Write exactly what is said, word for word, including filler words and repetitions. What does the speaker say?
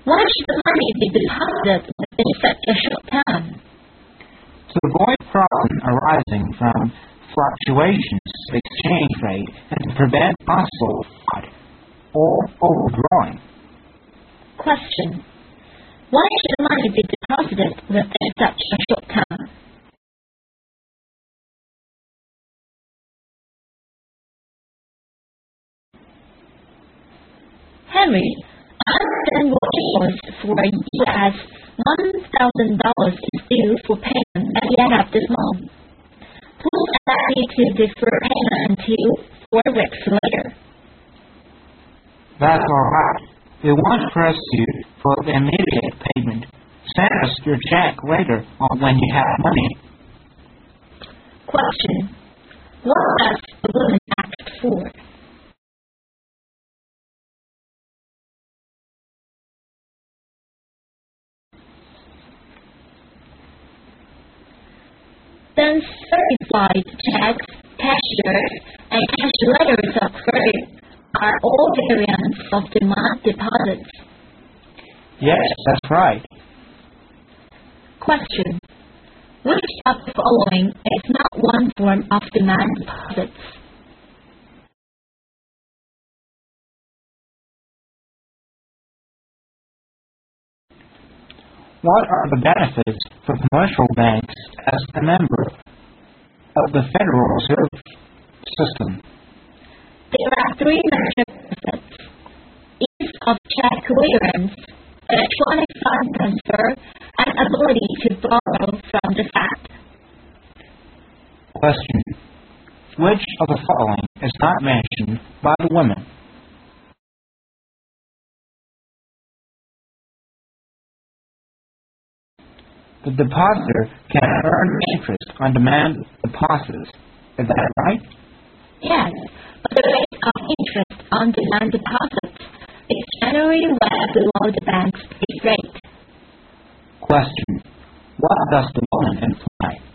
Why should the money be deposited within such a short time? To avoid problems arising from fluctuations of exchange rate and to prevent possible fraud or overdrawing. Question. Why should the money be deposited within such a short time? Henry, I understand what it was for you as one thousand dollars is due for payment at the end of this month. Please allow me to defer payment until four weeks later. That's all right. We want for us to for the immediate payment. Send us your check later on when you have money. Question. What does the woman ask for? Then certified checks, cashiers, and cash letters of credit are all variants of demand deposits. Yes, that's right. Question. Which of the following is not one form of demand deposits? What are the benefits for commercial banks as a member of the Federal Reserve System? There are three major benefits: ease of check clearance, electronic fund transfer, and ability to borrow from the Fed. Question. Which of the following is not mentioned by the women? The depositor can earn interest on demand deposits. Is that right? Yes, but the rate of interest on demand deposits is generally well below the bank's base rate. Question. What does the woman imply?